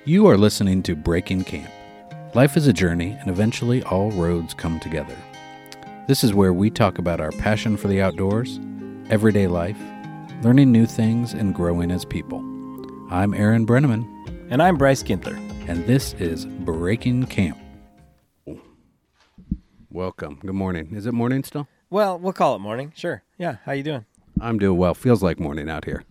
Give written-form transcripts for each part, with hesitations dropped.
You are listening to Breaking Camp. Life is a journey, and eventually all roads come together. This is where we talk about our passion for the outdoors, everyday life, learning new things, and growing as people. I'm Aaron Brenneman. And I'm Bryce Ginther. And this is Breaking Camp. Welcome. Good morning. Is it morning still? Well, we'll call it morning. Sure. Yeah. How you doing? I'm doing well. Feels like morning out here.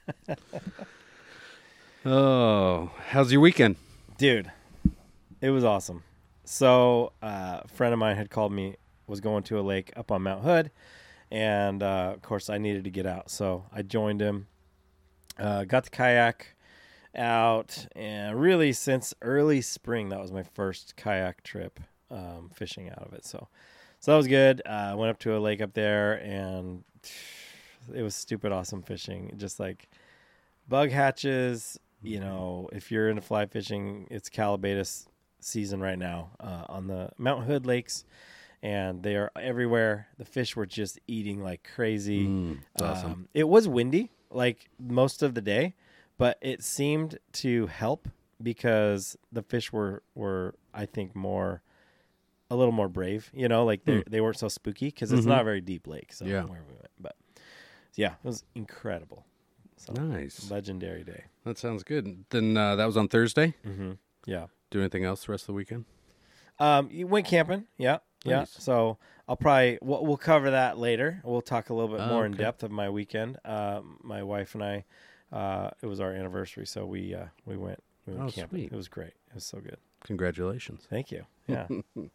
Oh, how's your weekend? Dude, it was awesome. So a friend of mine had called me, was going to a lake up on Mount Hood, and of course I needed to get out. So I joined him, got the kayak out, and really since early spring, that was my first kayak trip fishing out of it. So that was good. Went up to a lake up there, and it was stupid awesome fishing. Just like bug hatches. You know, if you're into fly fishing, it's Callibatus season right now on the Mount Hood lakes, and they are everywhere. The fish were just eating like crazy. Awesome. It was windy like most of the day, but it seemed to help because the fish were I think a little more brave. You know, like they weren't so spooky because it's not a very deep lake. So yeah. where we went, but yeah, it was incredible. So, nice. Legendary day. That sounds good. Then that was on Thursday? Mm-hmm. Yeah. Do anything else the rest of the weekend? You went camping. Yeah. Yeah. Nice. So I'll probably, we'll cover that later. We'll talk a little bit more in okay. depth of my weekend. My wife and I, it was our anniversary. So we went camping. Sweet. It was great. It was so good. Congratulations. Thank you. Yeah.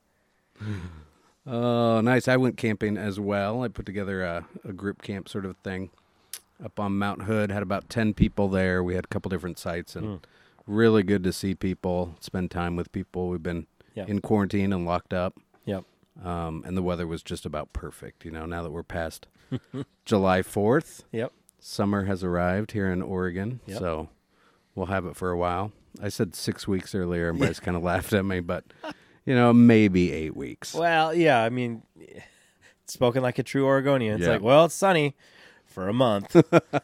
Oh, nice. I went camping as well. I put together a group camp sort of thing up on Mount Hood. Had about 10 people there. We had a couple different sites, and really good to see people, spend time with people. We've been in quarantine and locked up. Yep. And the weather was just about perfect, you know, now that we're past July 4th. Yep. Summer has arrived here in Oregon, Yep. so we'll have it for a while. I said 6 weeks earlier, and Bryce kind of laughed at me, but, you know, maybe 8 weeks. Well, yeah, I mean, spoken like a true Oregonian. It's Yeah. like, well, it's sunny for a month.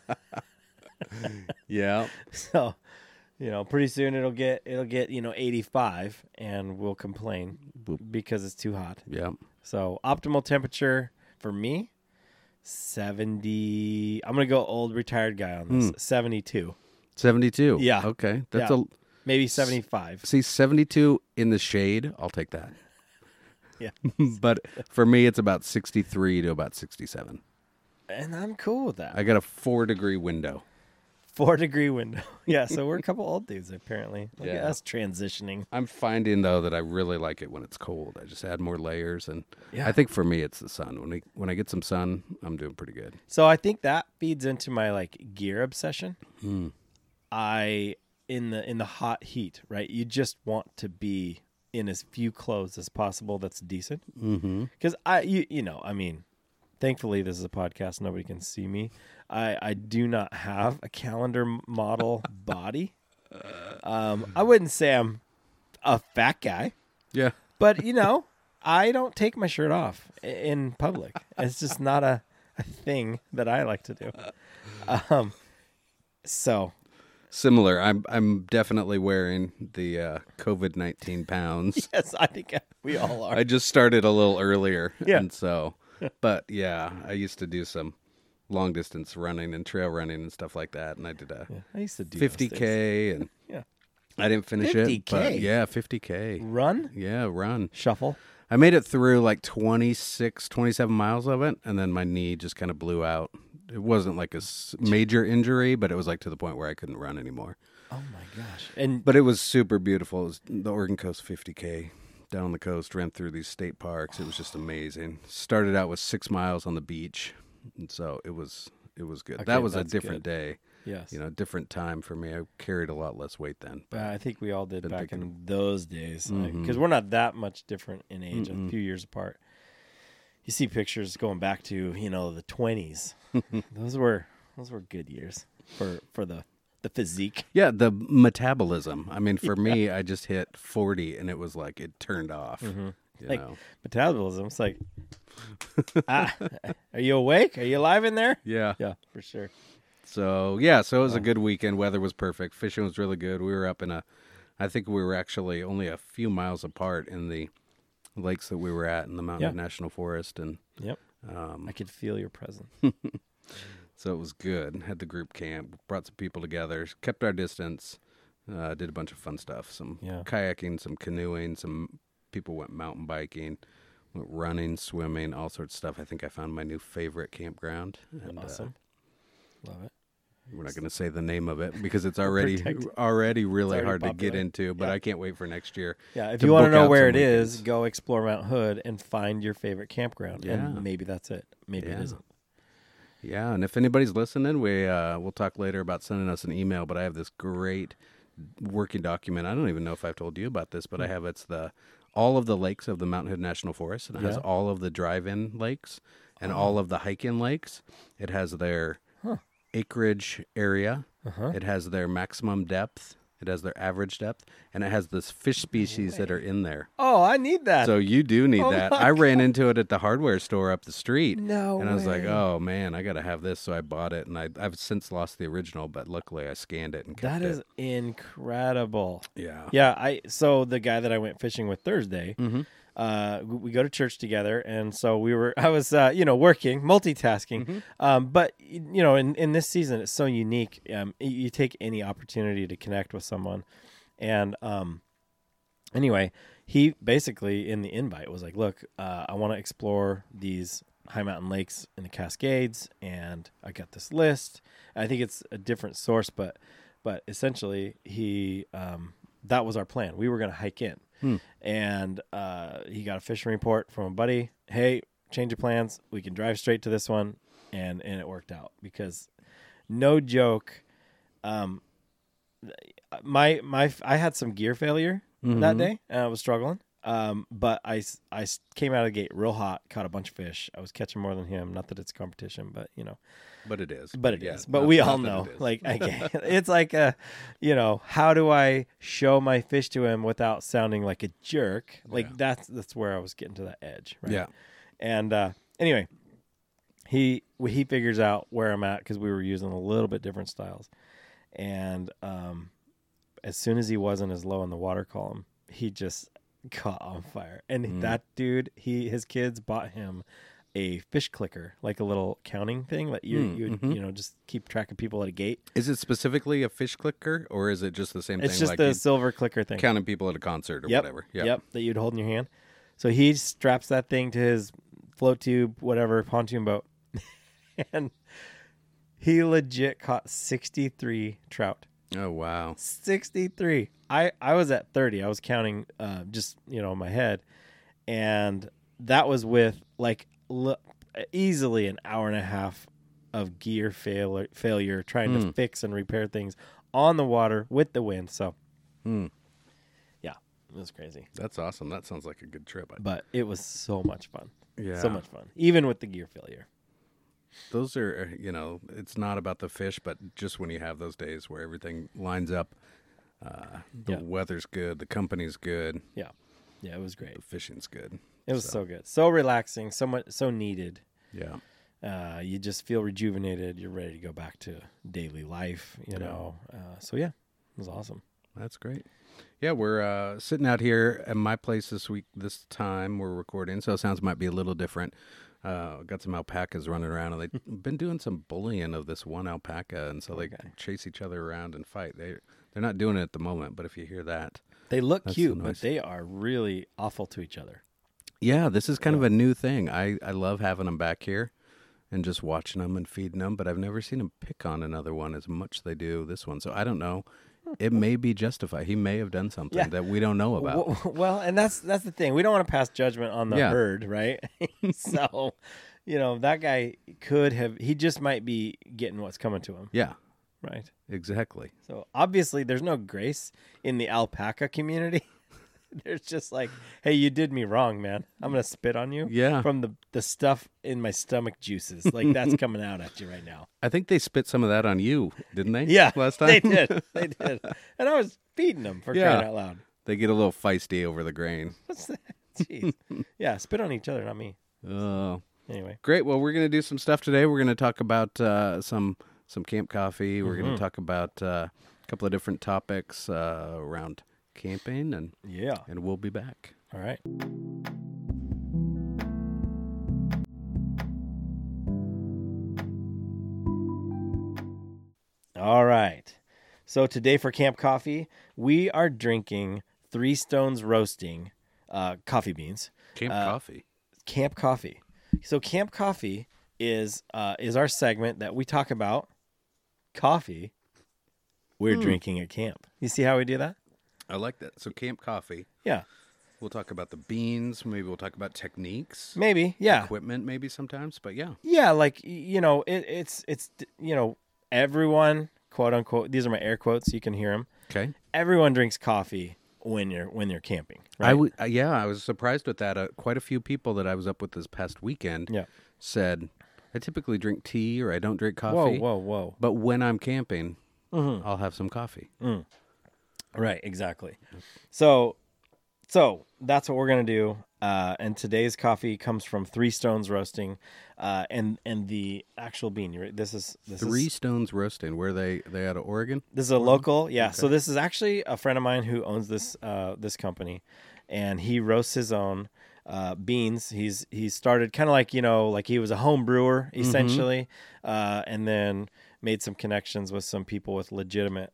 Yeah. So, you know, pretty soon it'll get 85, and we'll complain because it's too hot. Yeah. So optimal temperature for me, 70. I'm gonna go old retired guy on this. 72. 72. Yeah. Okay. That's Yeah. Maybe 75. See, 72 in the shade, I'll take that. Yeah. But for me, it's about 63 to about 67. And I'm cool with that. I got a 4-degree window. 4-degree window. Yeah. So we're a couple old dudes apparently. Look at Yeah. us transitioning. I'm finding, though, that I really like it when it's cold. I just add more layers, and Yeah. I think for me, it's the sun. When I get some sun, I'm doing pretty good. So I think that feeds into my like gear obsession. In the hot heat, right? You just want to be in as few clothes as possible that's decent. Because I mean, thankfully this is a podcast, nobody can see me. I do not have a calendar model body. I wouldn't say I'm a fat guy, Yeah. but you know, I don't take my shirt off in public. It's just not a thing that I like to do. So Similar. I'm definitely wearing the COVID-19 pounds. yes, I think we all are. I just started a little earlier. Yeah. And so, but yeah, I used to do some long distance running and trail running and stuff like that. And I did a I used to do those things. 50K, and Yeah. I didn't finish it. 50K? But yeah, 50K. Run, Yeah, run. shuffle. I made it through like 26, 27 miles of it, and then my knee just kind of blew out. It wasn't like a major injury, but it was like to the point where I couldn't run anymore. Oh my gosh! And But it was super beautiful. It was the Oregon Coast 50K down on the coast, ran through these state parks. It was just amazing. Started out with 6 miles on the beach, and so it was good. Okay, that was a that's different good. day. yes, You know, different time for me. I carried a lot less weight then. But I think we all did Been back thinking- in those days because we're not that much different in age, a few years apart. You see pictures going back to the 20s. Those were good years for the physique. yeah, the metabolism. I mean, for me, I just hit 40, and it was like it turned off. You Like know? metabolism. It's like, are you awake? Are you alive in there? Yeah. Yeah, for sure. So, yeah, so it was a good weekend. Weather was perfect. Fishing was really good. We were up in a I think we were actually only a few miles apart in the lakes that we were at in the Mountain National Forest, and Yep. I could feel your presence. so it was good. Had the group camp, brought some people together, kept our distance, did a bunch of fun stuff, some kayaking, some canoeing, some people went mountain biking, went running, swimming, all sorts of stuff. I think I found my new favorite campground. And, Awesome. Love it. We're not going to say the name of it because it's already really hard popular. to get into, but I can't wait for next year. Yeah, if you want to know where it is, go explore Mount Hood and find your favorite campground. Yeah. And maybe that's it. Maybe it isn't. Yeah, and if anybody's listening, we'll talk later about sending us an email, but I have this great working document. I don't even know if I've told you about this, but I have all of the lakes of the Mountain Hood National Forest, and it has all of the drive-in lakes and all of the hike-in lakes. It has their acreage area. It has their maximum depth. It has their average depth, and it has this fish species that are in there. Oh, I need that. So you do need that. I ran into it at the hardware store up the street. No And I was like, way. oh, man, I got to have this. So I bought it, and I've since lost the original, but luckily I scanned it and kept it. That is incredible. Yeah. Yeah, so the guy that I went fishing with Thursday, we go to church together, and so I was working, multitasking. But in this season, it's so unique. You take any opportunity to connect with someone, and anyway, he basically in the invite was like, "Look, I want to explore these high mountain lakes in the Cascades, and I got this list. I think it's a different source, but essentially, that was our plan. We were going to hike in." And he got a fishing report from a buddy. Hey, change of plans. We can drive straight to this one, and it worked out because, no joke, I had some gear failure that day, and I was struggling. But I came out of the gate real hot, caught a bunch of fish. I was catching more than him. Not that it's a competition, but But it is. But it is. But we all know, like, it's like how do I show my fish to him without sounding like a jerk? Like that's where I was getting to that edge, right? Yeah. And anyway, he figures out where I'm at because we were using a little bit different styles, and as soon as he wasn't as low in the water column, he just caught on fire. And that dude, his kids bought him a fish clicker, like a little counting thing that you just keep track of people at a gate. Is it specifically a fish clicker, or is it just the same thing? It's just like the silver clicker thing. Counting people at a concert or whatever. Yep, that you'd hold in your hand. So he straps that thing to his float tube, whatever, pontoon boat. And he legit caught 63 trout. Oh, wow. 63. I was at 30. I was counting just, in my head. And that was with like easily an hour and a half of gear failure trying to fix and repair things on the water with the wind. So, yeah, it was crazy. That's awesome. That sounds like a good trip. But it was so much fun. Yeah. So much fun. Even with the gear failure. Those are, it's not about the fish, but just when you have those days where everything lines up, the weather's good, the company's good. Yeah. Yeah, it was great. The fishing's good. It was so good. So relaxing, so needed. Yeah. You just feel rejuvenated. You're ready to go back to daily life, know. So, yeah, it was awesome. That's great. Yeah, we're sitting out here at my place this time we're recording, so sounds might be a little different. Got some alpacas running around, and they've been doing some bullying of this one alpaca, and so they chase each other around and fight. They're not doing it at the moment, but if you hear that. They look cute, but they are really awful to each other. Yeah, this is kind of a new thing. I love having them back here and just watching them and feeding them, but I've never seen them pick on another one as much as they do this one. So I don't know. It may be justified. He may have done something that we don't know about. Well, and that's the thing. We don't want to pass judgment on the herd, right? So, that guy he just might be getting what's coming to him. Yeah. Right. Exactly. So obviously there's no grace in the alpaca community. There's just like, hey, you did me wrong, man. I'm going to spit on you. Yeah. From the stuff in my stomach juices. Like that's coming out at you right now. I think they spit some of that on you, didn't they? Yeah. Last time? They did. And I was feeding them for crying out loud. They get a little feisty over the grain. What's that? Jeez. Yeah. Spit on each other, not me. Oh. Anyway. Great. Well, we're going to do some stuff today. We're going to talk about some camp coffee. We're going to talk about a couple of different topics around camping, and Yeah. and we'll be back. All right. All right. So today for Camp Coffee, we are drinking Three Stones Roasting coffee beans. Camp Coffee. Camp Coffee. So Camp Coffee is our segment that we talk about coffee we're drinking at camp. You see how we do that? I like that. So Camp Coffee. Yeah. We'll talk about the beans. Maybe we'll talk about techniques. Maybe. Yeah. Equipment maybe sometimes, but yeah. Yeah, like, it's everyone, quote unquote, these are my air quotes, you can hear them. Okay. Everyone drinks coffee when you're camping, right? I was surprised with that. Quite a few people that I was up with this past weekend said, I typically drink tea or I don't drink coffee. Whoa. But when I'm camping, I'll have some coffee. Right, exactly. So that's what we're going to do. And today's coffee comes from Three Stones Roasting, and the actual bean. This is Three Stones Roasting. Where they out of Oregon? This is a local, yeah. Okay. So this is actually a friend of mine who owns this company, and he roasts his own beans. He's started kind of like he was a home brewer essentially, and then made some connections with some people with legitimate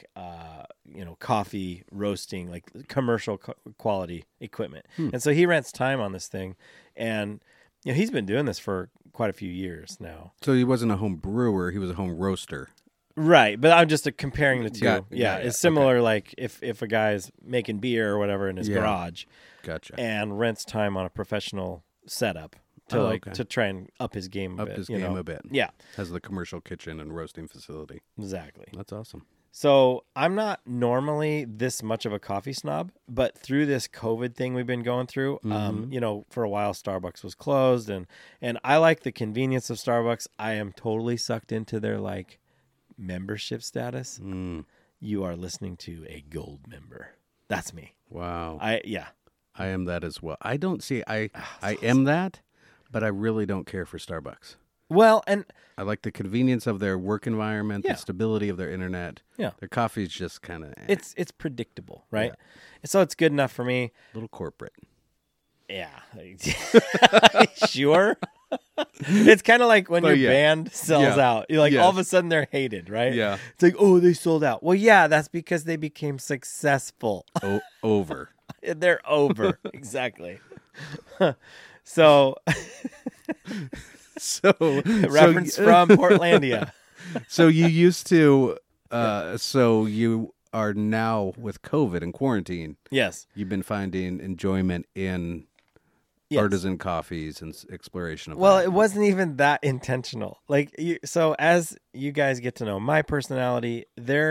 coffee roasting, like commercial quality equipment. And so he rents time on this thing, and he's been doing this for quite a few years now. So he wasn't a home brewer; he was a home roaster. Right, but I'm just comparing the two. Yeah, it's similar. Okay. Like if a guy's making beer or whatever in his garage, gotcha, and rents time on a professional setup to to try and up his game a bit. Yeah, has the commercial kitchen and roasting facility. Exactly. That's awesome. So I'm not normally this much of a coffee snob, but through this COVID thing we've been going through, for a while Starbucks was closed, and I like the convenience of Starbucks. I am totally sucked into their membership status. You are listening to a gold member. That's me. Wow. I am that as well. I don't see I am that, but I really don't care for Starbucks. Well, and I like the convenience of their work environment, the stability of their internet. Yeah. Their coffee is just kind of It's predictable, right? Yeah. So it's good enough for me. A little corporate. Yeah. Sure. It's kind of like when your band sells out. You're like, all of a sudden they're hated, right? Yeah. It's like, oh, they sold out. Well, yeah, that's because they became successful. Over. They're over. Exactly. So reference from Portlandia. So you used to, so you are now with COVID and quarantine. Yes. You've been finding enjoyment in artisan coffees and exploration of that. It wasn't even that intentional. So as you guys get to know my personality,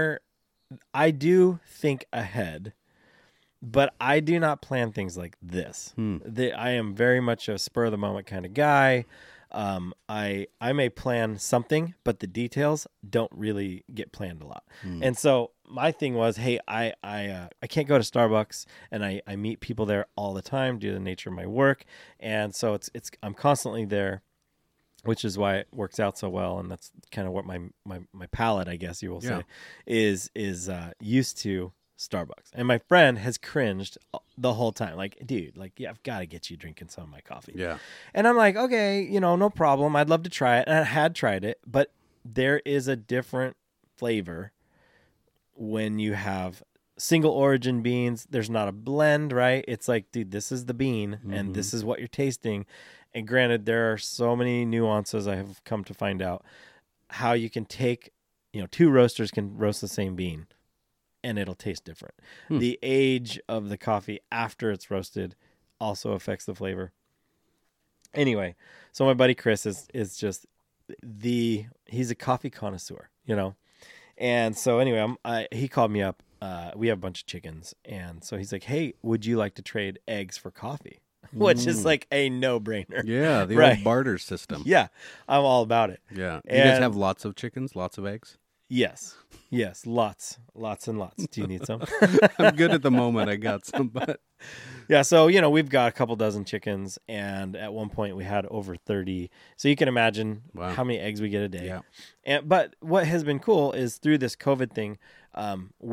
I do think ahead, but I do not plan things like this. I am very much a spur of the moment kind of guy. I may plan something, but the details don't really get planned a lot. And so my thing was, hey, I can't go to Starbucks, and I meet people there all the time due to the nature of my work, and so I'm constantly there, which is why it works out so well, and that's kind of what my palate, I guess you will say, is used to Starbucks. And my friend has cringed the whole time. Like, dude, I've got to get you drinking some of my coffee. Yeah. And I'm like, okay, no problem. I'd love to try it. And I had tried it, but there is a different flavor when you have single origin beans. There's not a blend, right? It's like, dude, this is the bean and this is what you're tasting. And granted, there are so many nuances I have come to find out how you can take, two roasters can roast the same bean and it'll taste different. The age of the coffee after it's roasted also affects the flavor. Anyway, so my buddy Chris is just he's a coffee connoisseur, And so anyway, he called me up. We have a bunch of chickens. And so he's like, hey, would you like to trade eggs for coffee? Which is like a no-brainer. Yeah, the old barter system. Yeah, I'm all about it. Yeah. You guys have lots of chickens, lots of eggs? Yes, lots and lots. Do you need some? I'm good at the moment. I got some, but yeah. So we've got a couple dozen chickens, and at one point we had over 30. So you can imagine how many eggs we get a day. Yeah. But what has been cool is through this COVID thing, we've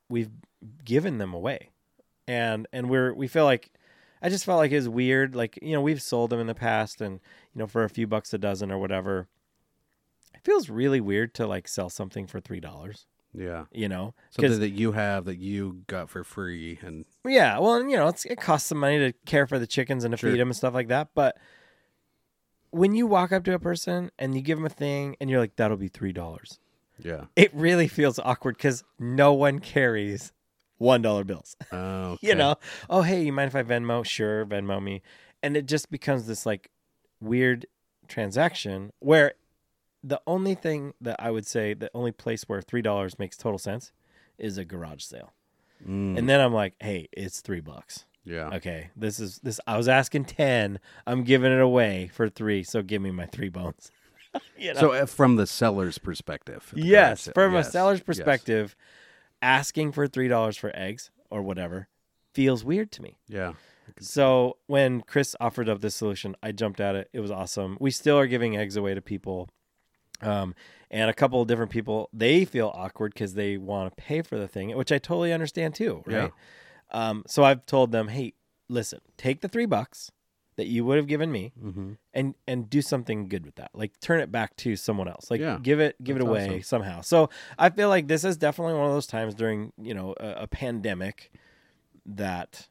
we've given them away, and we feel like, I just felt like it was weird. Like, we've sold them in the past, and for a few bucks a dozen or whatever. It feels really weird to like sell something for $3. Yeah. Because Something that you have that you got for free. And yeah, well, and, it costs some money to care for the chickens and to Sure. feed them and stuff like that. But when you walk up to a person and you give them a thing and you're like, that'll be $3, yeah. it really feels awkward because no one carries $1 bills. Oh, okay. Oh, hey, you mind if I Venmo? Sure, Venmo me. And it just becomes this like weird transaction where the only thing that I would say, the only place where $3 makes total sense is a garage sale. And then I'm like, hey, it's $3. Yeah. Okay, this. I was asking 10. I'm giving it away for 3. So give me my 3 bones. So from the seller's perspective. Yes, from a Yes, seller's yes. perspective, asking for $3 for eggs or whatever feels weird to me. Yeah. So when Chris offered up this solution, I jumped at it. It was awesome. We still are giving eggs away to people. And a couple of different people, they feel awkward because they want to pay for the thing, which I totally understand too, right? So I've told them, hey, listen, take the $3 that you would have given me and do something good with that. Like turn it back to someone else. Like give it away awesome. somehow. So I feel like this is definitely one of those times during, a pandemic that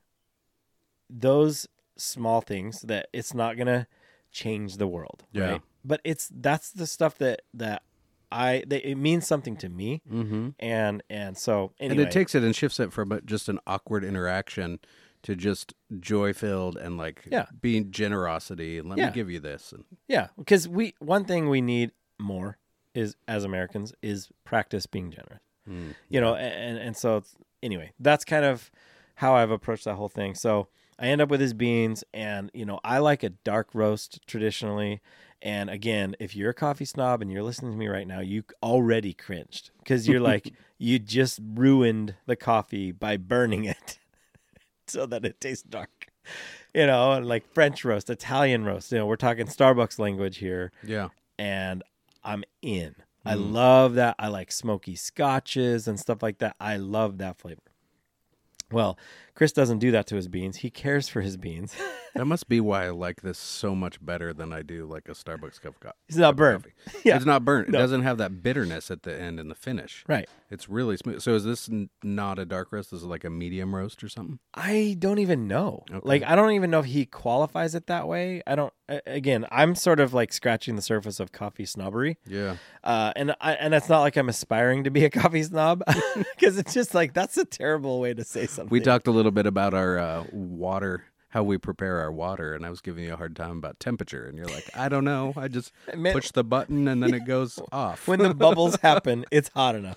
those small things that it's not going to change the world. Yeah. Right? But that's the stuff that it means something to me. And so anyway. And it takes it and shifts it from just an awkward interaction to just joy-filled and like being generosity and let me give you this. And yeah, because one thing we need more is, as Americans, is practice being generous. And so anyway, that's kind of how I've approached that whole thing. So I end up with his beans, and I like a dark roast traditionally. And again, if you're a coffee snob and you're listening to me right now, you already cringed because you're like, you just ruined the coffee by burning it so that it tastes dark. And like French roast, Italian roast. We're talking Starbucks language here. yeah. And I'm in. I love that. I like smoky scotches and stuff like that. I love that flavor. Well, Chris doesn't do that to his beans. He cares for his beans. That must be why I like this so much better than I do like a Starbucks cup of coffee. It's not burnt. Yeah. It's not burnt. No. It doesn't have that bitterness at the end and the finish. Right. It's really smooth. So is this not a dark roast? This is like a medium roast or something? I don't even know. Okay. Like, I don't even know if he qualifies it that way. Again, I'm sort of like scratching the surface of coffee snobbery. Yeah. And it's not like I'm aspiring to be a coffee snob because it's just like, that's a terrible way to say something. We talked a little bit about our water, how we prepare our water, and I was giving you a hard time about temperature, and you're like, I don't know. I just push the button and then it goes off. When the bubbles happen, it's hot enough.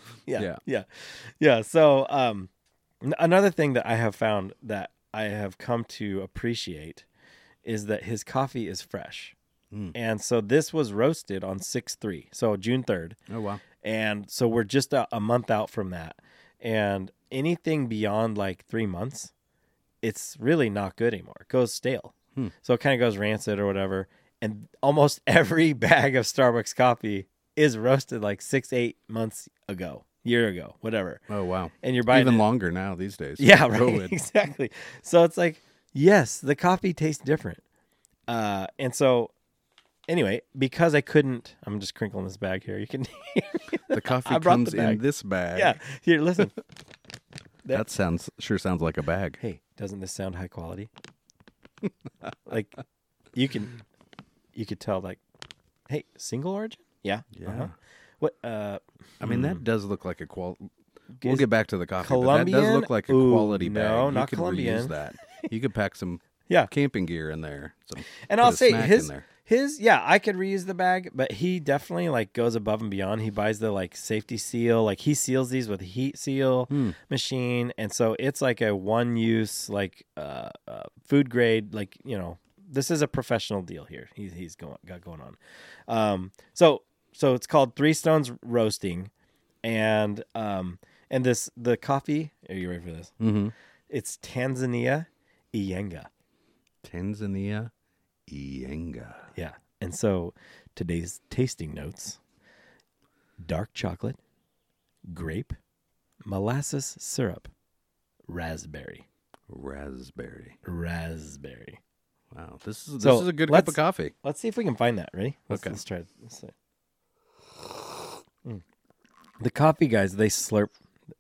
Yeah. So another thing that I have found that I have come to appreciate is that his coffee is fresh. And so this was roasted on 6/3, so June 3rd. Oh, wow. And so we're just a month out from that. And anything beyond like 3 months, it's really not good anymore. It goes stale. So it kind of goes rancid or whatever. And almost every bag of Starbucks coffee is roasted like 6-8 months ago, year ago, whatever. Oh, wow. And you're buying even longer now these days. Yeah, right. COVID. Exactly. So it's like, yes, the coffee tastes different. And so anyway, because I couldn't, I'm just crinkling this bag here. You can hear me. The coffee I brought comes the bag. in this bag. Yeah. Here, listen. That sure sounds like a bag. Hey, doesn't this sound high quality? Like you could tell like, hey, single origin? Yeah. Yeah. Uh-huh. What I mean, that does look like a quality. We'll Is get back to the coffee, but that does Colombian? look like a Ooh, quality bag. no, You not could Colombian. reuse that. You could pack some Yeah. camping gear in there. And put I'll a say snack in there. his I could reuse the bag, but he definitely like goes above and beyond. He buys the like safety seal, like he seals these with a heat seal machine, and so it's like a one use like food grade, like this is a professional deal here. He's got going on. So it's called Three Stones Roasting, and the coffee. Are you ready for this? Mm-hmm. It's Tanzania Iyenga. Tanzania Iyenga. Yeah. And so today's tasting notes: dark chocolate, grape, molasses syrup, raspberry. Raspberry. Wow, this is a good cup of coffee. Let's see if we can find that. Ready? Okay. Let's try it. Let's see. The coffee guys, they slurp.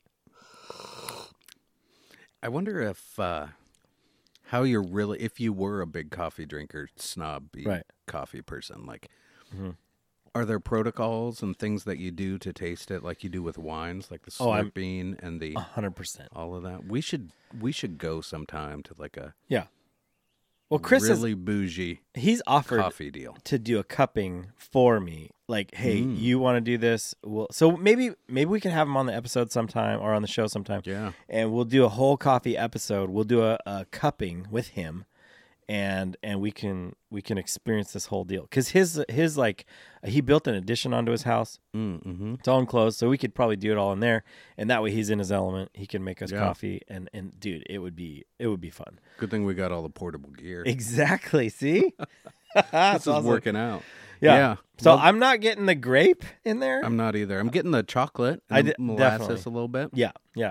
I wonder if how you're really, if you were a big coffee drinker, snobby coffee person, like, are there protocols and things that you do to taste it, like you do with wines, like the slurping and the 100%, all of that? We should go sometime to like a Well, Chris really bougie. He's offered coffee deal to do a cupping for me. Like, hey, you want to do this? So maybe we can have him on the episode sometime or on the show sometime. Yeah, and we'll do a whole coffee episode. We'll do a cupping with him, and we can experience this whole deal because his like he built an addition onto his house. It's all enclosed, so we could probably do it all in there, and that way he's in his element. He can make us coffee, and dude, it would be fun. Good thing we got all the portable gear. Exactly. See, this is working out. Yeah. So I'm not getting the grape in there. I'm not either. I'm getting the chocolate and molasses a little bit. Yeah.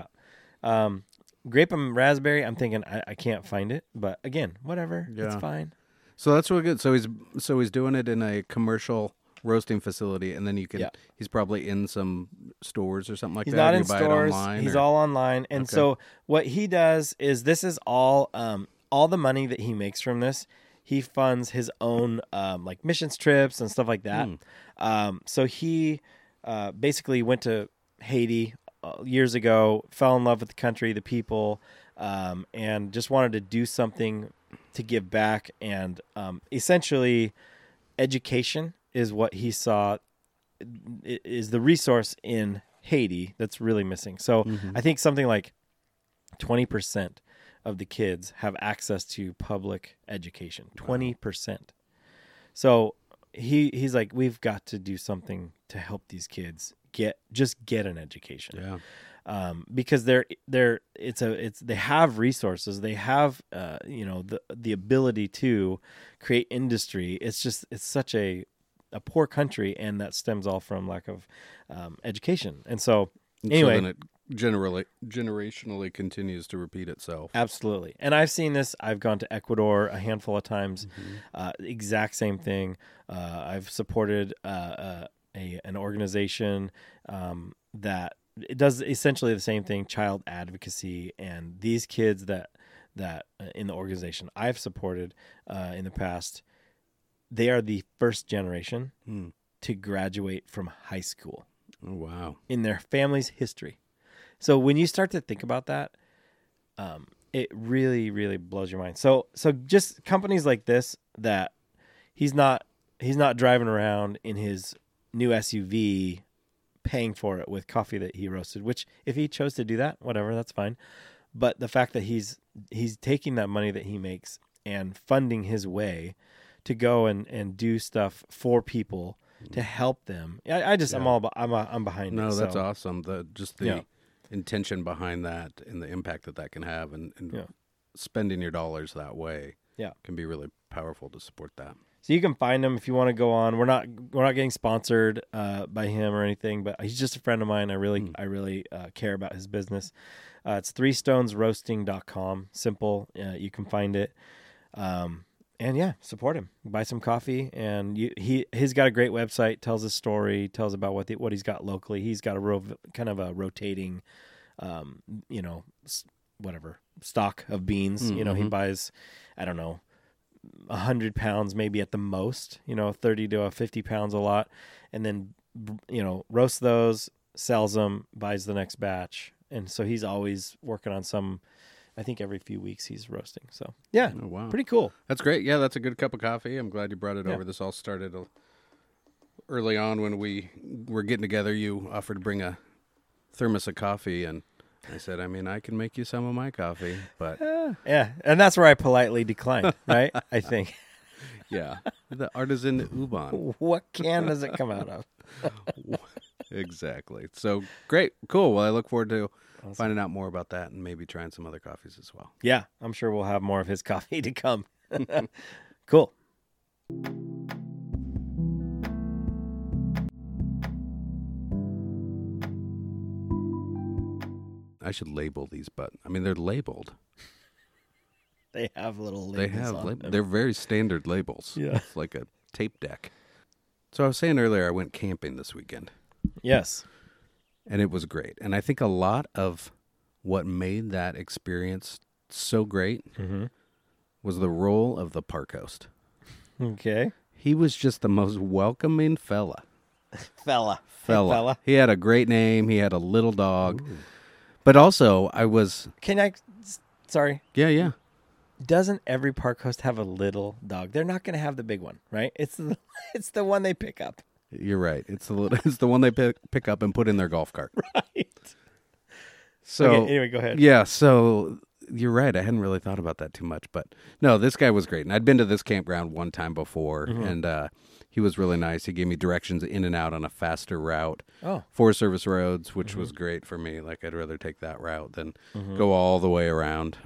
Grape and raspberry, I'm thinking I can't find it, but again, whatever. It's fine. So that's really good. So he's doing it in a commercial roasting facility, and then you can. He's probably in some stores or something like that. He's not in buy stores. It online, he's all online, and so what he does is this is all the money that he makes from this. He funds his own like missions trips and stuff like that. So he basically went to Haiti years ago, fell in love with the country, the people, and just wanted to do something to give back. And essentially, education is what he saw is the resource in Haiti that's really missing. So I think something like 20% of the kids have access to public education. 20%. So he's like, we've got to do something to help these kids get an education. Because they have resources, they have the ability to create industry. It's such a poor country, and that stems all from lack of education. And so anyway, so then it generationally continues to repeat itself. Absolutely. And I've seen this. I've gone to Ecuador a handful of times. Exact same thing. I've supported an organization that it does essentially the same thing, child advocacy, and these kids that in the organization I've supported in the past, they are the first generation to graduate from high school. Oh, wow. In their family's history. So when you start to think about that, it really, really blows your mind. So just companies like this, that he's not driving around in his new SUV paying for it with coffee that he roasted, which if he chose to do that, whatever, that's fine. But the fact that he's taking that money that he makes and funding his way to go and do stuff for people to help them. I'm behind it. No, that's awesome. The intention behind that and the impact that can have and spending your dollars that way can be really powerful to support that. So you can find him if you want to go on. We're not getting sponsored by him or anything, but he's just a friend of mine. I really care about his business. It's 3stonesroasting.com. Simple. You can find it. And support him. Buy some coffee, and he's got a great website. Tells his story. Tells about what he's got locally. He's got a kind of a rotating, stock of beans. He buys, I don't know, 100 pounds maybe at the most. 30 to 50 pounds a lot, and then roasts those, sells them, buys the next batch, and so he's always working on some. I think every few weeks he's roasting. So, oh, wow. Pretty cool. That's great. Yeah, that's a good cup of coffee. I'm glad you brought it over. This all started early on when we were getting together. You offered to bring a thermos of coffee, and I said, I can make you some of my coffee. But yeah, and that's where I politely declined, right? I think. Yeah, the artisan Ubon. What can does it come out of? Exactly. So, great. Cool. Well, I look forward to finding out more about that and maybe trying some other coffees as well. Yeah, I'm sure we'll have more of his coffee to come. Cool. should label these, but I mean they're labeled. They have little labels. They have on them. they're very standard labels. Yeah. It's like a tape deck. So I was saying earlier, I went camping this weekend, Yes. and it was great. And I think a lot of what made that experience so great was the role of the park host. Okay. He was just the most welcoming fella. Fella. Hey, fella. He had a great name. He had a little dog. Ooh. But also, Sorry. Yeah. Doesn't every park host have a little dog? They're not going to have the big one, right? It's the one they pick up. You're right. It's the one they pick up and put in their golf cart. Right. So okay, anyway, go ahead. Yeah, so you're right. I hadn't really thought about that too much, but no, this guy was great. And I'd been to this campground one time before, and he was really nice. He gave me directions in and out on a faster route. Oh. Forest Service roads, which was great for me. Like, I'd rather take that route than go all the way around.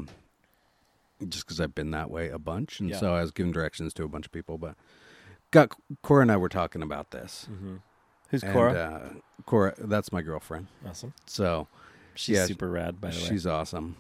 Just because I've been that way a bunch, and so I was giving directions to a bunch of people. But Cora and I were talking about this. Who's Cora? Cora, that's my girlfriend. Awesome. So she's super rad, by the way. She's awesome.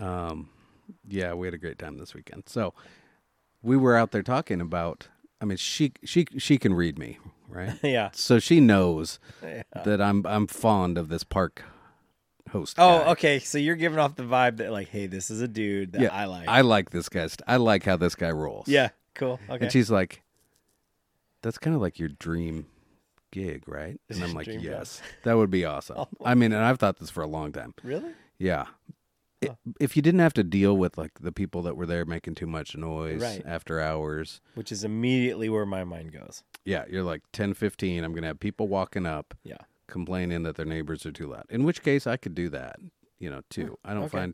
Yeah, we had a great time this weekend. So we were out there talking about. I mean, she can read me, right? Yeah. So she knows that I'm fond of this park host. Oh, guy. okay. So you're giving off the vibe that like, hey, this is a dude that I like. I like this guy. I like how this guy rolls. Yeah. Cool. Okay. And she's like, "That's kind of like your dream gig, right?" And I'm like, "Yes, that would be awesome." I mean, and I've thought this for a long time. Really? Yeah. If you didn't have to deal with like the people that were there making too much noise after hours, which is immediately where my mind goes. Yeah, you're like 10:15. I'm gonna have people walking up. Yeah. Complaining that their neighbors are too loud. In which case, I could do that, too. I don't find...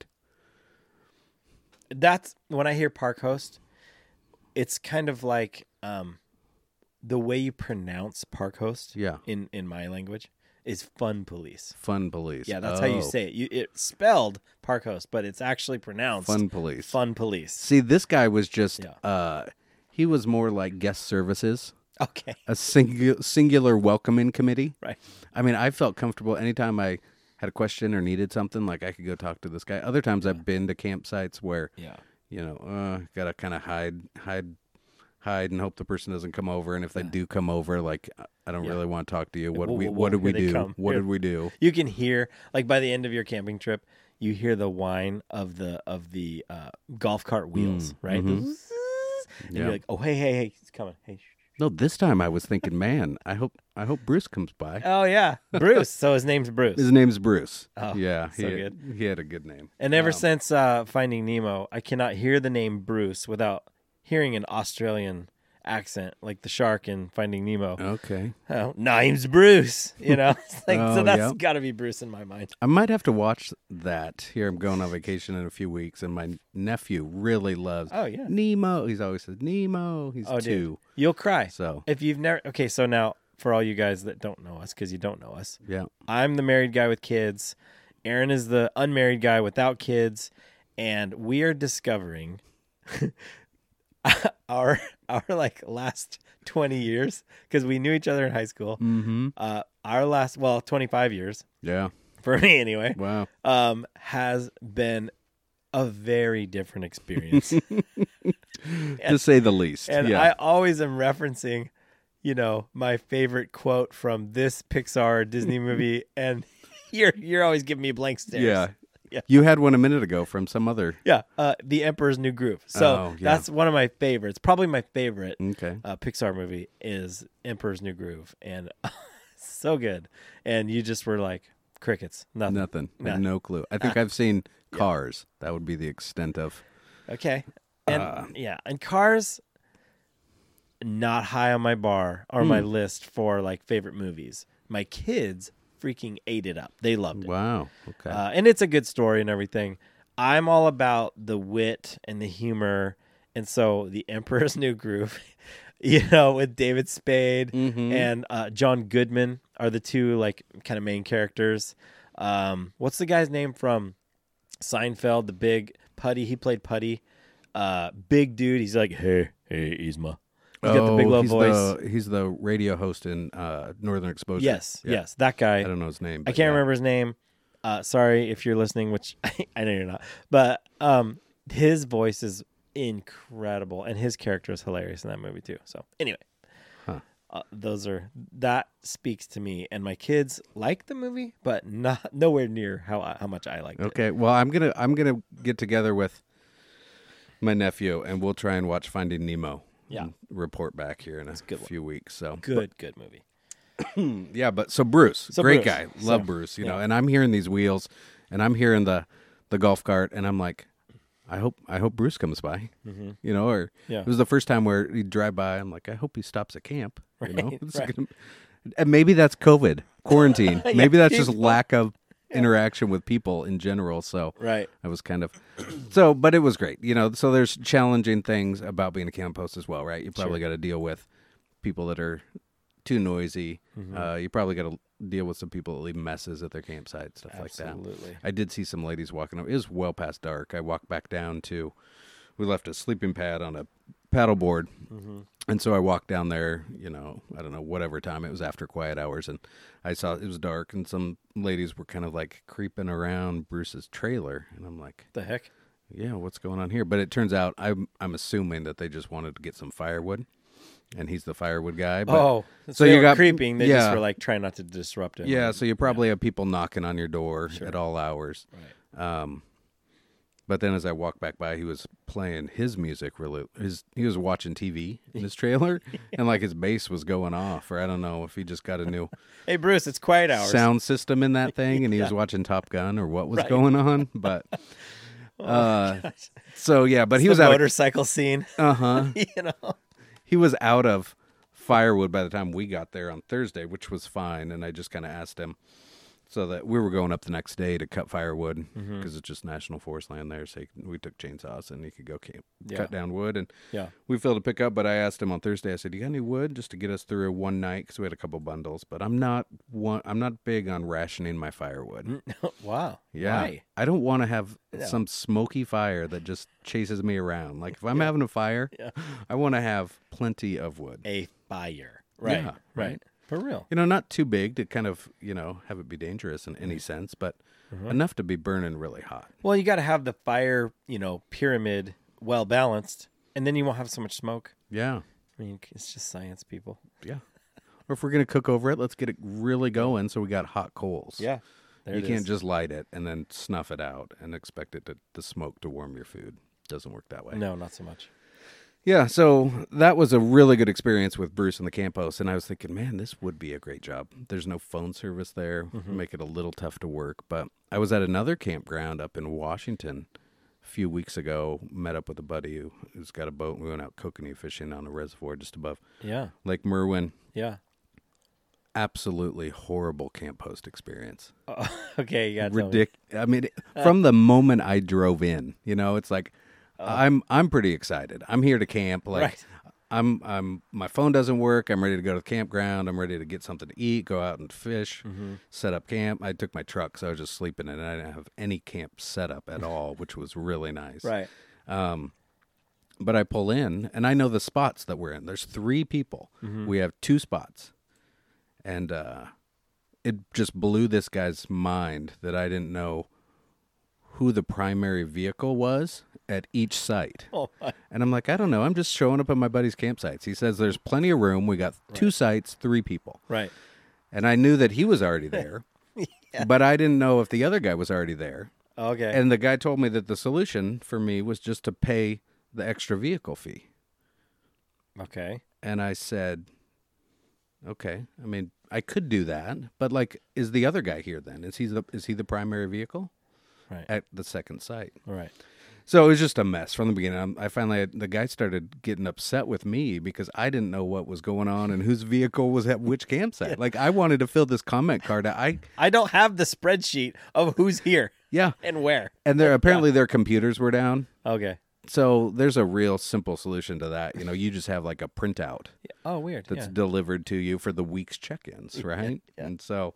That's, when I hear park host, it's kind of like the way you pronounce park host in my language is fun police. Fun police. Yeah, that's how you say it. It's spelled park host, but it's actually pronounced fun police. Fun police. See, this guy was just... he was more like guest services. Okay. A singular welcoming committee. Right. I mean, I felt comfortable anytime I had a question or needed something, like I could go talk to this guy. Other times I've been to campsites where, gotta kind of hide and hope the person doesn't come over. And if they do come over, like, I don't really want to talk to you. What did we do? What did we do? You can hear, like, by the end of your camping trip, you hear the whine of the golf cart wheels, right? Mm-hmm. And you're like, oh, hey, he's coming. Hey, no, this time I was thinking, man, I hope Bruce comes by. Oh, yeah. Bruce. So his name's Bruce. His name's Bruce. Oh, yeah. good. He had a good name. And ever since Finding Nemo, I cannot hear the name Bruce without hearing an Australian accent, like the shark in Finding Nemo. Okay. Oh, name's Bruce. It's like, so that's got to be Bruce in my mind. I might have to watch that. Here, I'm going on vacation in a few weeks, and my nephew really loves Nemo. He's always says, Nemo. He's 2. Dude, you'll cry. So if you've never... Okay, so now, for all you guys that don't know us, because you don't know us, yeah, I'm the married guy with kids. Aaron is the unmarried guy without kids, and we are discovering... our like last 20 years, because we knew each other in high school. Mm-hmm. Our last 25 years, for me anyway, has been a very different experience, to say the least. And I always am referencing my favorite quote from this Pixar or Disney movie, and you're always giving me blank stares. Yeah. You had one a minute ago from some other. Yeah, The Emperor's New Groove. So that's one of my favorites. Probably my favorite Pixar movie is Emperor's New Groove. And so good. And you just were like, crickets. Nothing. I have no clue. I think I've seen Cars. That would be the extent of. Okay. And and Cars, not high on my bar or my list for like favorite movies. My kids freaking ate it up. They loved it. Wow. Okay. And it's a good story and everything. I'm all about the wit and the humor. And so The Emperor's New Groove, with David Spade and John Goodman are the two like kind of main characters. What's the guy's name from Seinfeld? The big Putty. He played Putty. Big dude. He's like, hey, Yzma. He's got the big low voice. He's the radio host in Northern Exposure. Yes, that guy. I don't know his name. I can't remember his name. Sorry if you're listening, which I know you're not. But his voice is incredible, and his character is hilarious in that movie too. So anyway, that speaks to me, and my kids like the movie, but nowhere near how much I liked it. Okay, well, I'm gonna get together with my nephew, and we'll try and watch Finding Nemo. Yeah. And report back here in a few weeks. So good movie. Yeah, but so Bruce, great Bruce. guy, love Bruce, you know. And I'm hearing these wheels, and I'm hearing the golf cart, and I'm like, I hope Bruce comes by, you know. Or it was the first time where he'd drive by. I'm like, I hope he stops at camp, you know. And maybe that's COVID quarantine. Maybe that's just lack of interaction with people in general. So I was kind of but it was great, you know. So there's challenging things about being a camp host as well, right? You probably got to deal with people that are too noisy. You probably got to deal with some people that leave messes at their campsite, stuff like that. Absolutely. I did see some ladies walking over. It was well past dark. I walked back down we left a sleeping pad on a paddleboard. And so I walked down there, you know, I don't know, whatever time. It was after quiet hours, and I saw it was dark, and some ladies were kind of like creeping around Bruce's trailer, and I'm like, the heck? Yeah, what's going on here? But it turns out I'm assuming that they just wanted to get some firewood, and he's the firewood guy. But, so you got creeping. They just were like trying not to disrupt him. Yeah, so you probably have people knocking on your door at all hours. Right. But then as I walked back by, he was playing his music. He was watching TV in his trailer, and like his bass was going off, or I don't know if he just got a new hey Bruce, it's quiet hours sound system in that thing, and he was watching Top Gun or what was going on. But so yeah, but he was the out motorcycle scene. You know, he was out of firewood by the time we got there on Thursday, which was fine. And I just kind of asked him. So that we were going up the next day to cut firewood because it's just national forest land there. So we took chainsaws and he could go cut down wood. And we filled a pickup. But I asked him on Thursday, I said, "You got any wood just to get us through one night?" Because we had a couple bundles. But I'm not big on rationing my firewood. Wow. Yeah. Why? I don't want to have some smoky fire that just chases me around. Like if I'm having a fire, I want to have plenty of wood. A fire. Right. Yeah, right. For real. You know, not too big to kind of, you know, have it be dangerous in any sense, but enough to be burning really hot. Well, you got to have the fire, you know, pyramid well balanced, and then you won't have so much smoke. Yeah. I mean, it's just science, people. Yeah. Or if we're going to cook over it, let's get it really going so we got hot coals. Yeah. You can't just light it and then snuff it out and expect it to smoke to warm your food. Doesn't work that way. No, not so much. Yeah, so that was a really good experience with Bruce and the camp host, and I was thinking, man, this would be a great job. There's no phone service there, make it a little tough to work. But I was at another campground up in Washington a few weeks ago, met up with a buddy who's got a boat, and we went out kokanee fishing on a reservoir just above Lake Merwin. Yeah. Absolutely horrible camp host experience. Okay, you got I mean, from the moment I drove in, you know, it's like, I'm pretty excited. I'm here to camp. Like I'm my phone doesn't work. I'm ready to go to the campground. I'm ready to get something to eat, go out and fish, set up camp. I took my truck, so I was just sleeping in it. I didn't have any camp set up at all, which was really nice. Right. But I pull in, and I know the spots that we're in. There's 3 people. We have 2 spots. And it just blew this guy's mind that I didn't know who the primary vehicle was at each site. And I'm like, I don't know. I'm just showing up at my buddy's campsites. He says there's plenty of room. We got 2 sites, 3 people. Right. And I knew that he was already there, but I didn't know if the other guy was already there. Okay. And the guy told me that the solution for me was just to pay the extra vehicle fee. Okay. And I said, okay. I mean, I could do that, but like, is the other guy here then? Is he the primary vehicle? Right. At the second site. Right. So it was just a mess from the beginning. The guy started getting upset with me because I didn't know what was going on and whose vehicle was at which campsite. Like I wanted to fill this comment card out. I don't have the spreadsheet of who's here. Yeah. And where. And apparently their computers were down. Okay. So there's a real simple solution to that. You know, you just have like a printout. Oh, weird. That's delivered to you for the week's check-ins, right? Yeah. And so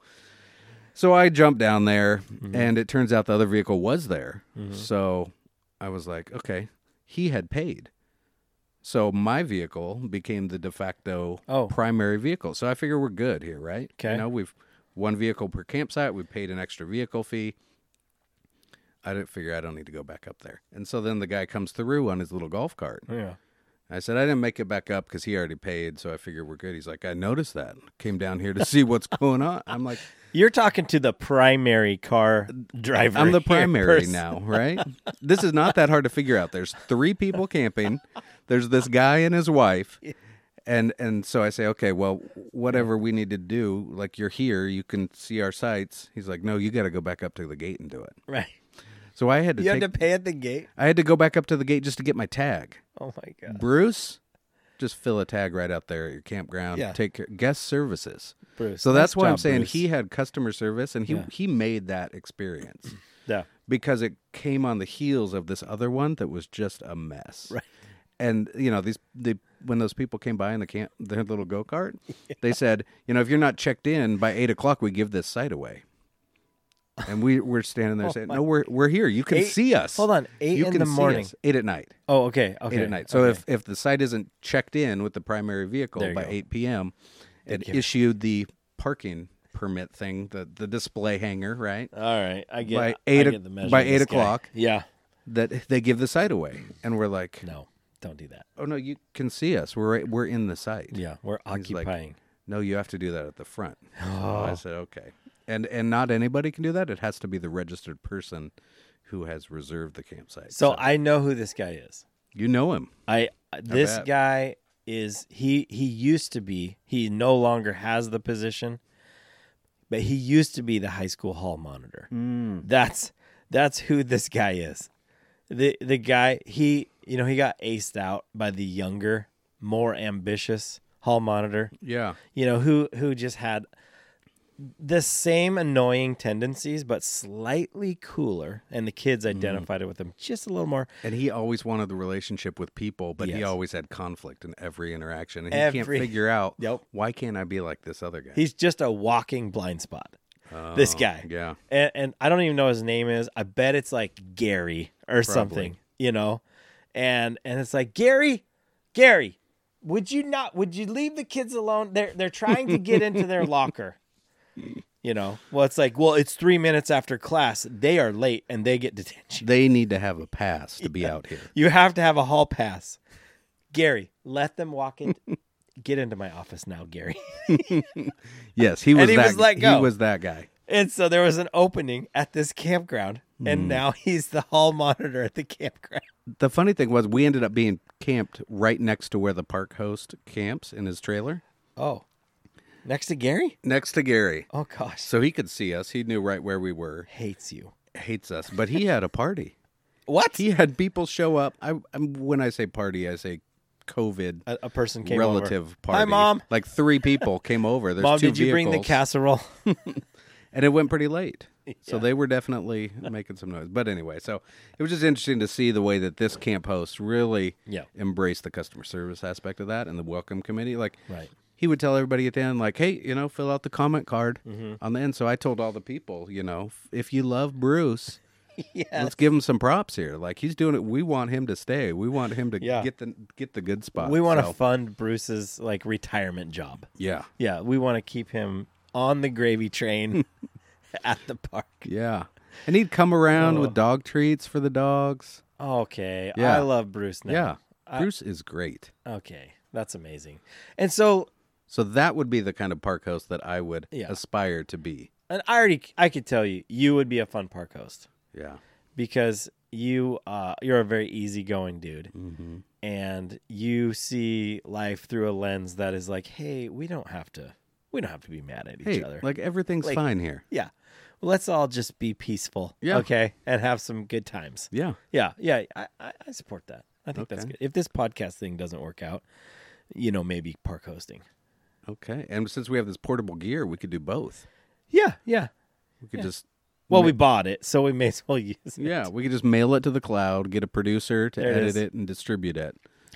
I jumped down there, and it turns out the other vehicle was there. So I was like, okay, he had paid. So my vehicle became the de facto primary vehicle. So I figure we're good here, right? Okay. You know, one vehicle per campsite. We paid an extra vehicle fee. I didn't figure I don't need to go back up there. And so then the guy comes through on his little golf cart. Yeah. I said, I didn't make it back up because he already paid, so I figured we're good. He's like, I noticed that. Came down here to see what's going on. I'm like, You're talking to the primary car driver. I'm the here, primary person. now, right? This is not that hard to figure out. There's 3 people camping. There's this guy and his wife. And so I say, okay, well, whatever we need to do, like you're here, you can see our sights. He's like, no, you got to go back up to the gate and do it. Right. So I had to You had to pay at the gate? I had to go back up to the gate just to get my tag. Oh, my God. Bruce, just fill a tag right out there at your campground. Yeah. Take care. Guest services. Bruce. So that's nice why I'm job, saying Bruce. he had customer service, and Yeah. he made that experience Yeah. because it came on the heels of this other one that was just a mess. Right. And when those people came by in their little go kart, they said, if you're not checked in by 8:00, we give this site away. And we're standing there saying, no, we're here. You can 8 see us. Hold on, 8 You in can the see morning. us. 8 at night. Oh, okay. 8 at night. So if the site isn't checked in with the primary vehicle There you by go. 8 p.m., it you. issued the parking permit thing, the display hanger, right? All right. I get By I 8 get the measure by of this 8 o'clock. guy. Yeah. That they give the site away, and we're like, No, don't do that. oh no, you can see us. We're in the site. Yeah, we're He's like, occupying. no, you have to do that at the front. So Oh. I said, okay. And not anybody can do that. It has to be the registered person who has reserved the campsite. So I know who this guy is. you know him. This bet. guy is he used to be, he no longer has the position, but he used to be the high school hall monitor. That's who this guy is. The guy, he got aced out by the younger, more ambitious hall monitor, Yeah. who just had the same annoying tendencies, but slightly cooler. And the kids identified it with him just a little more. And he always wanted the relationship with people, but he Yes. always had conflict in every interaction. And he can't Every- figure out, Yep. why can't I be like this other guy? He's just a walking blind spot. This guy. Yeah. And I don't even know what his name is. I bet it's like Gary or something, And it's like, Gary, would you leave the kids alone? They're trying to get into their locker. Well, it's like, it's 3 minutes after class. They are late and they get detention. They need to have a pass to be out here. You have to have a hall pass. Gary, let them walk in. Get into my office now, Gary. Yes, he was And he that was let go. He was that guy. And so there was an opening at this campground, and now he's the hall monitor at the campground. The funny thing was we ended up being camped right next to where the park host camps in his trailer. Oh, next to Gary? Next to Gary. Oh, gosh. So he could see us. He knew right where we were. Hates you. Hates us. But he had a party. What? He had people show up. When I say party, I say COVID A person came relative over. party. Hi, Mom. Like 3 people came over. There's Mom, 2 did you bring the vehicles, casserole? And it went pretty late. So Yeah. they were definitely making some noise. But anyway, so it was just interesting to see the way that this camp host really Yeah. embraced the customer service aspect of that and the welcome committee. Like, Right. he would tell everybody at the end, like, hey, fill out the comment card Mm-hmm. on the end. So I told all the people, if you love Bruce, Yes. let's give him some props here. Like, he's doing it. We want him to stay. We want him to Yeah. get the good spot. We want to So, fund Bruce's retirement job. yeah. Yeah, we want to keep him on the gravy train at the park. Yeah. And he'd come around Oh. with dog treats for the dogs. Okay, Yeah. I love Bruce now. Yeah. Bruce is great. Okay, that's amazing. And so, So that would be the kind of park host that I would Yeah. aspire to be. and I could tell you would be a fun park host Yeah. because you're a very easygoing dude, Mm-hmm. and you see life through a lens that is like, hey, we don't have to be mad at each Hey, other. like everything's Like- fine here. Yeah. Let's all just be peaceful. Yeah. Okay. And have some good times. Yeah. Yeah. Yeah. I support that. I think that's Okay. good. If this podcast thing doesn't work out, maybe park hosting. Okay. And since we have this portable gear, we could do both. Yeah. Yeah. We could Yeah. just Well, we bought it, so we may as well use it. yeah, we could just mail it to the cloud, get a producer to There it edit is. it and distribute it.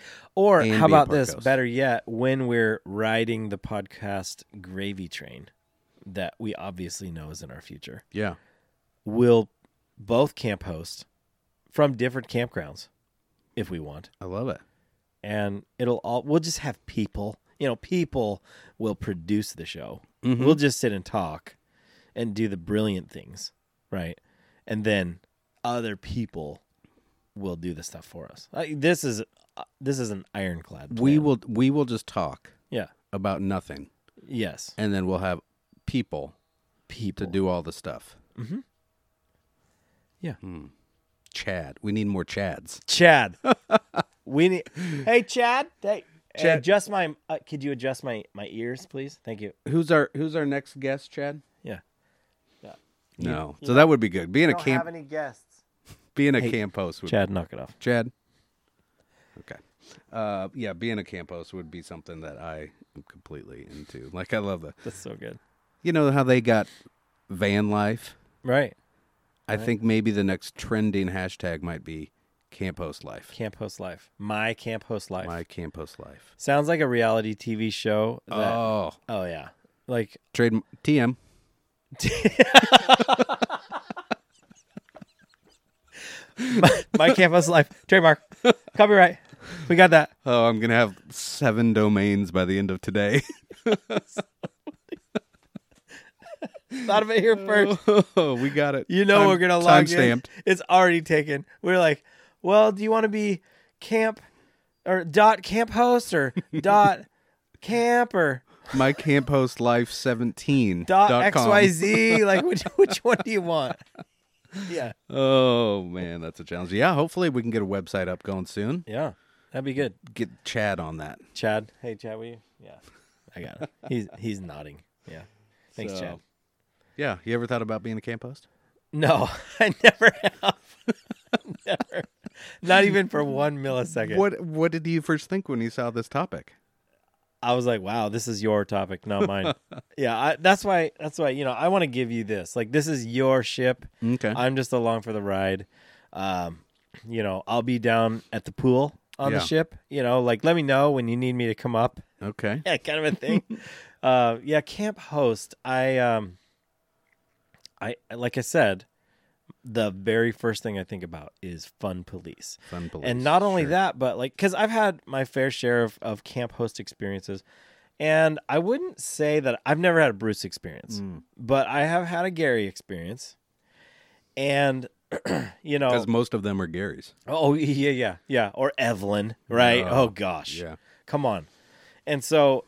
Or And how be a about park this? host. Better yet, when we're riding the podcast gravy train that we obviously know is in our future, Yeah. we'll both camp host from different campgrounds if we want. I love it. And we'll just have people, people will produce the show. Mhm. We'll just sit and talk and do the brilliant things, right? And then other people will do the stuff for us. This is an ironclad plan. We will just talk Yeah. about nothing, Yes. and then we'll have people to do all the stuff. Mm-hmm. Yeah. Chad. We need more Chads. Chad. We need. Hey, Chad. Hey, Chad. adjust my. Could you adjust my ears, please? Thank you. Who's our next guest, Chad? Yeah. Yeah. No. So that would be good. Being a Don't camp have any guests. being a Hey, camp host would Chad, knock it off. Chad. Okay. Yeah, being a camp host would be something that I am completely into. Like I love That's so good. You know how they got van life? Right. I think maybe the next trending hashtag might be camp host life. Camp host life. My camp host life. My camp host life. Sounds like a reality TV show. Oh yeah. Like Trade TM. my camp host life. Trademark. Copyright. We got that. Oh, I'm going to have 7 domains by the end of today. Thought of it here first. Oh, we got it. You know we're going to log in. Stamped. It's already taken. We're like, well, do you want to be camp or dot camp host or dot camp or My camp host life 17. dot .com. XYZ? Like, which one do you want? Yeah. Oh, man, that's a challenge. Yeah, hopefully we can get a website up going soon. Yeah. That'd be good. Get Chad on that. Chad. Hey, Chad, will you? Yeah. I got it. He's nodding. Yeah. Thanks, So, Chad. Yeah, you ever thought about being a camp host? No, I never have. Never. Not even for 1 millisecond. What did you first think when you saw this topic? I was like, wow, this is your topic, not mine. Yeah, that's why, I want to give you this. Like, this is your ship. Okay. I'm just along for the ride. I'll be down at the pool on the ship. Like, let me know when you need me to come up. Okay. Yeah, kind of a thing. Camp host. I like I said, the very first thing I think about is Fun Police. Fun Police. And not only sure. that, but like, because I've had my fair share of camp host experiences. And I wouldn't say that I've never had a Bruce experience, but I have had a Gary experience. And, Because most of them are Gary's. Oh, yeah. Or Evelyn, right? Oh gosh. Yeah. Come on. And so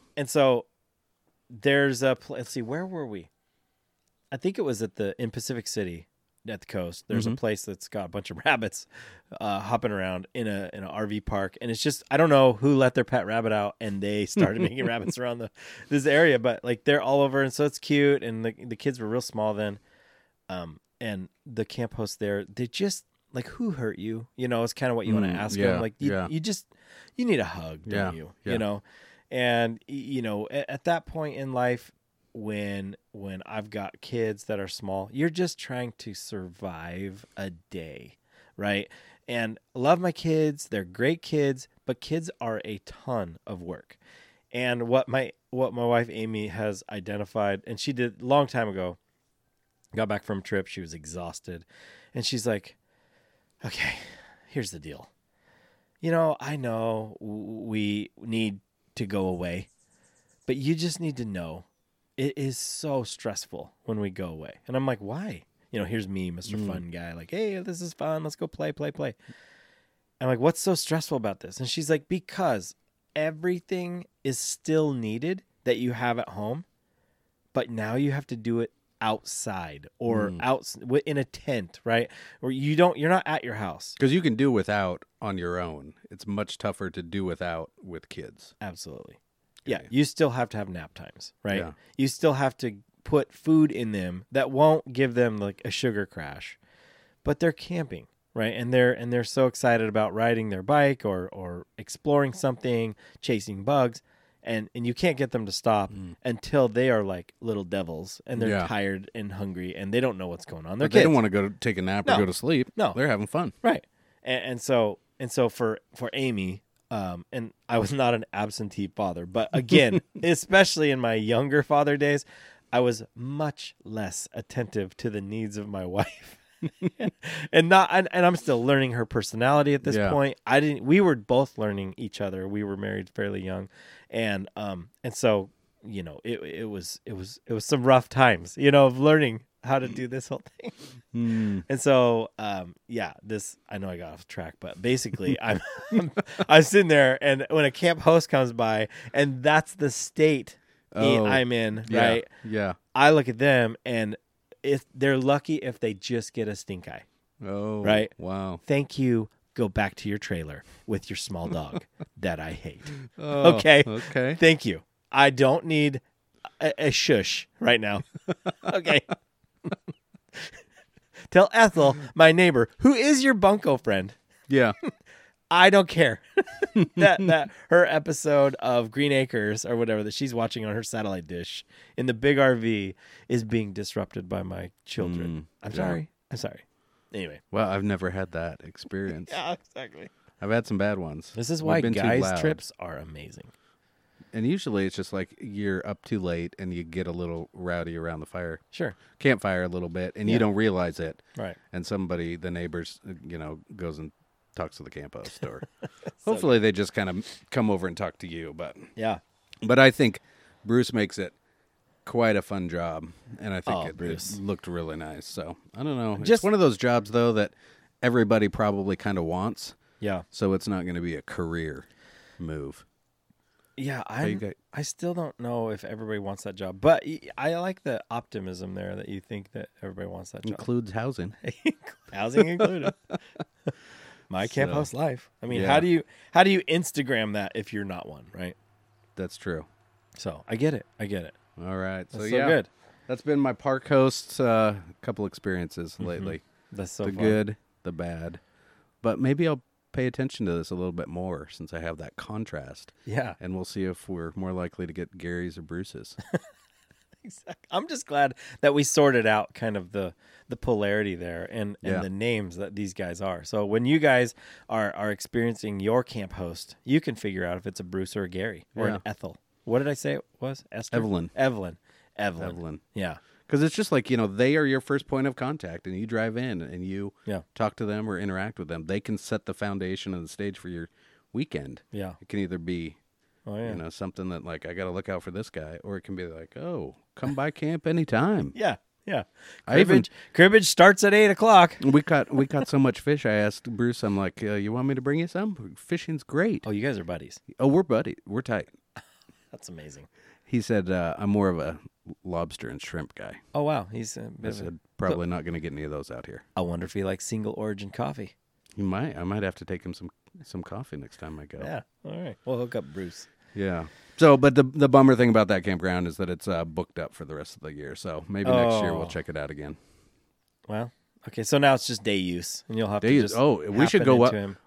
there's a let's see, where were we? I think it was in Pacific City at the coast. There's a place that's got a bunch of rabbits hopping around in an RV park, and it's just, I don't know who let their pet rabbit out and they started making rabbits around this area, but like they're all over, and so it's cute, and the kids were real small then. And the camp host there, they just like, who hurt you? It's kind of what you want to ask them. Like you need a hug, don't you? Yeah. And at that point in life, when I've got kids that are small, you're just trying to survive a day, right? And I love my kids. They're great kids, but kids are a ton of work. And what my wife Amy has identified, and she did a long time ago, got back from a trip, she was exhausted, and she's like, okay, here's the deal. I know we need to go away, but you just need to know it is so stressful when we go away. And I'm like, why? Here's me, Mr. Fun Guy, like, hey, this is fun. Let's go play. I'm like, what's so stressful about this? And she's like, because everything is still needed that you have at home, but now you have to do it outside or out in a tent, right? Or you're not at your house. Because you can do without on your own. It's much tougher to do without with kids. Absolutely. Yeah, you still have to have nap times, right? Yeah. You still have to put food in them that won't give them like a sugar crash. But they're camping, right? And they're so excited about riding their bike or exploring something, chasing bugs, and you can't get them to stop until they are like little devils and they're tired and hungry and they don't know what's going on. They're But they kids. don't want to go take a nap or go to sleep. No. They're having fun. Right. And so for Amy, and I was not an absentee father, but again, especially in my younger father days, I was much less attentive to the needs of my wife. and I'm still learning her personality at this point. We were both learning each other. We were married fairly young. And so it was some rough times, of learning how to do this whole thing. And so, this, I know I got off track, but basically I'm sitting there, and when a camp host comes by, and that's the state I'm in, right? Yeah. I look at them, and if they're lucky if they just get a stink eye. Oh, right. Wow. Thank you. Go back to your trailer with your small dog that I hate. Oh, okay. Okay. Thank you. I don't need a shush right now. Okay. Tell Ethel, my neighbor, who is your bunco friend. Yeah. I don't care that her episode of Green Acres or whatever that she's watching on her satellite dish in the big RV is being disrupted by my children. I'm sorry. Anyway. Well, I've never had that experience. Yeah, exactly. I've had some bad ones. This is We've why been too guys' loud. trips are amazing. And usually it's just like you're up too late and you get a little rowdy around the campfire a little bit, and you don't realize it. Right. And the neighbors, goes and talks to the camp host, or hopefully they just kind of come over and talk to you. But I think Bruce makes it quite a fun job, and I think it looked really nice. So I don't know. It's one of those jobs though that everybody probably kind of wants. Yeah. So it's not going to be a career move. Yeah, I still don't know if everybody wants that job, but I like the optimism there that you think that everybody wants that job. Includes housing. Housing included. My camp house life. I mean, how do you Instagram that if you're not one, right? That's true. So I get it. All right. That's so good. That's been my park host couple experiences lately. That's so the fun. good, the bad. But maybe I'll pay attention to this a little bit more since I have that contrast. Yeah. And we'll see if we're more likely to get Gary's or Bruce's. Exactly. I'm just glad that we sorted out kind of the polarity there and the names that these guys are. So when you guys are experiencing your camp host, you can figure out if it's a Bruce or a Gary or an Ethel. What did I say it was? Esther? Evelyn. Yeah. Because it's just like, they are your first point of contact, and you drive in and you talk to them or interact with them. They can set the foundation and the stage for your weekend. Yeah. It can either be, something that like, I got to look out for this guy, or it can be like, oh, come by camp anytime. Yeah. Cribbage starts at 8:00. We caught so much fish. I asked Bruce, I'm like, you want me to bring you some? Fishing's great. Oh, you guys are buddies. Oh, we're buddies. We're tight. That's amazing. He said, I'm more of a lobster and shrimp guy. Oh, wow. I said, probably not going to get any of those out here. I wonder if he likes single origin coffee. He might. I might have to take him some coffee next time I go. Yeah. All right. We'll hook up Bruce. Yeah. So, but the bummer thing about that campground is that it's booked up for the rest of the year. So maybe next year we'll check it out again. Well, okay. So now it's just day use, and you'll have day to use. just we should go up. Him.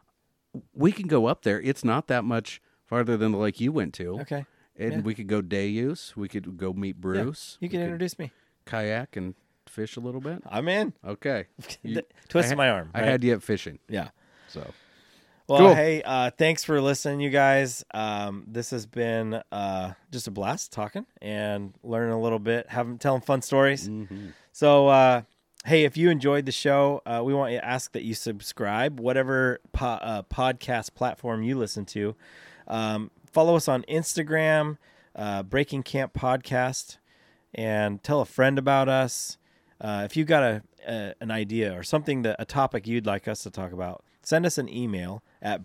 We can go up there. It's not that much farther than the lake you went to. Okay. And we could go day use. We could go meet Bruce. Yeah. You can introduce me. Kayak and fish a little bit. I'm in. Okay. Twist my arm. Right? I had you at fishing. Yeah. So. Well, cool. Hey, thanks for listening, you guys. This has been just a blast talking and learning a little bit, telling fun stories. Mm-hmm. So, hey, if you enjoyed the show, we want to ask that you subscribe, whatever podcast platform you listen to. Follow us on Instagram, Breaking Camp Podcast, and tell a friend about us. If you've got an idea or something a topic you'd like us to talk about, send us an email at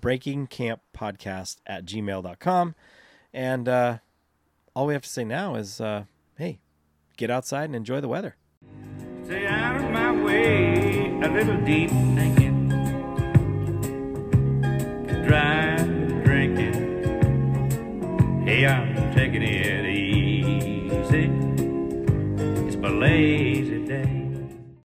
breakingcamppodcast@gmail.com. And all we have to say now is, hey, get outside and enjoy the weather. Stay out of my way, a little deep thinking, drive, drinking. Hey, I'm taking it easy. It's my lazy day.